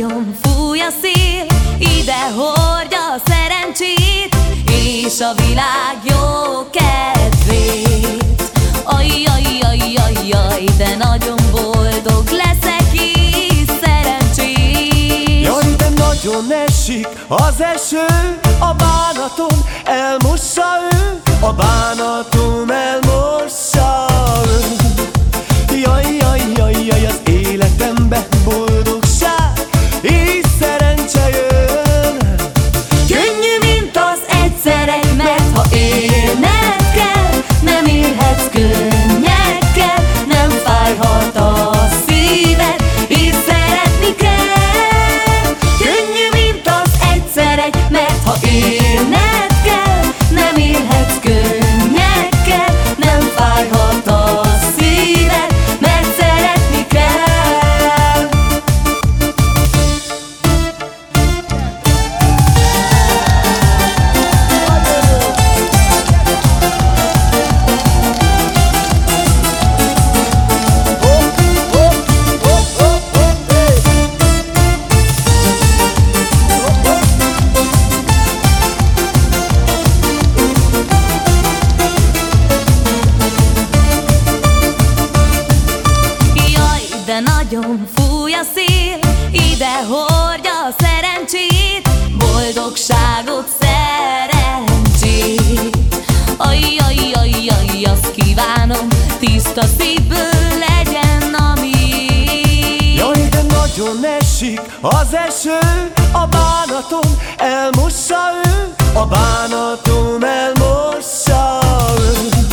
nagyon fúj a szél, ide hordja a szerencsét és a világ jó kedvét. Ajjajjajjajjaj, de nagyon boldog leszek és szerencsés. Jaj, de nagyon esik az eső, a bánatom elmossa ő, a bánatom elmossa ő. Jaj, az életemben boldogság és szerencse jön. Könnyű, mint az egyszerek, mert ha élned kell, nem élhetsz könnyekkel, nem fájhat a szíved, és szeretni kell. Könnyű, mint az egyszerek, mert ha élned kell, nem élhetsz könnyekkel, nem fájhat a szíved, mert szeretni kell. De nagyon fúj a szél, ide hordja a szerencsét, boldogságot, szerencsét. Ajjajjajjaj, azt kívánom, tiszta szívből legyen a miénk. Jaj, de nagyon esik az eső, a bánatom elmossa ő, a bánatom elmossa ő.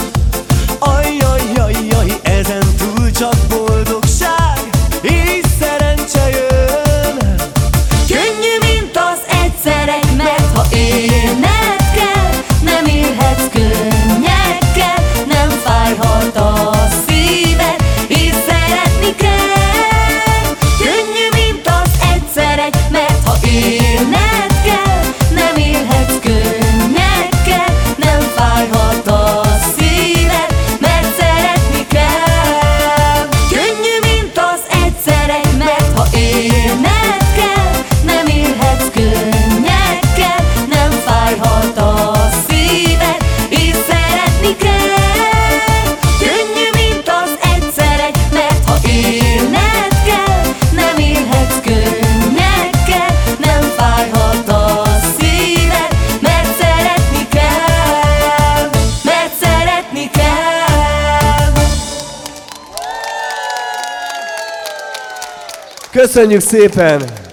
Ajjajjajjaj, ezen túl csak boldogság és szerencse jön. Könnyű, mint az egyszerek, mert ha élned kell, nem élhetsz könnyekkel, nem fájhat a szíved, és szeretni kell. Könnyű, mint az egyszerek, mert ha élned kell, nem élhetsz könnyekkel, nem fájhat a szíved, mert szeretni kell. Könnyű, mint az egyszerek, mert ha élned kell, nem élhetsz könnyekkel, nem fájhat a szíved, és szeretni kell. Könnyű, mint az egyszerek, mert ha élned kell, nem élhetsz könnyekkel, nem fájhat a szíved, mert szeretni kell, mert szeretni kell. Köszönjük szépen!